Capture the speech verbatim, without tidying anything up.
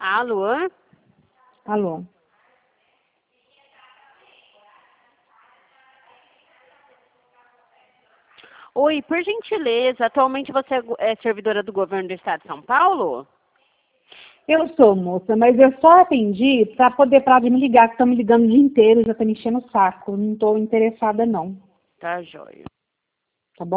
Alô? Alô. Oi, por gentileza, atualmente você é servidora do governo do estado de São Paulo? Eu sou, moça, mas eu só atendi para poder parar de me ligar, que estão me ligando o dia inteiro, já tá me enchendo o saco. Não estou interessada, não. Tá, joia.